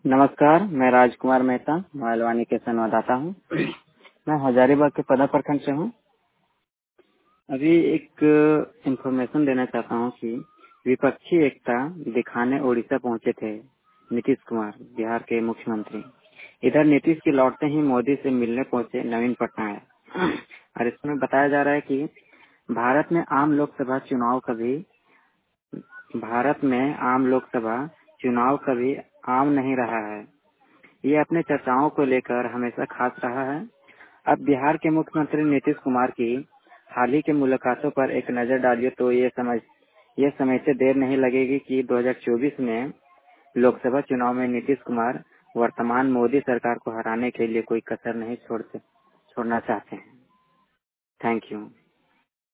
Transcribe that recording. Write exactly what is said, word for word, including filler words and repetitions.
नमस्कार, मैं राजकुमार मेहता महलवानी के संवाददाता हूँ। मैं हजारीबाग के पदा प्रखंड से हूँ। अभी एक इंफॉर्मेशन देना चाहता हूँ कि विपक्षी एकता दिखाने उड़ीसा पहुँचे थे नीतीश कुमार, बिहार के मुख्यमंत्री। इधर नीतीश के लौटते ही मोदी से मिलने पहुँचे नवीन पटनायक। और इसमें बताया जा रहा है कि भारत में आम लोकसभा चुनाव कभी भारत में आम लोकसभा चुनाव कभी आम नहीं रहा है। ये अपने चर्चाओं को लेकर हमेशा खास रहा है। अब बिहार के मुख्यमंत्री नीतीश कुमार की हाल ही की मुलाकातों पर एक नजर डालिए तो ये समझ ये समझते देर नहीं लगेगी कि दो हज़ार चौबीस में लोकसभा चुनाव में नीतीश कुमार वर्तमान मोदी सरकार को हराने के लिए कोई कसर नहीं छोड़ते छोड़ना चाहते हैं। Thank you.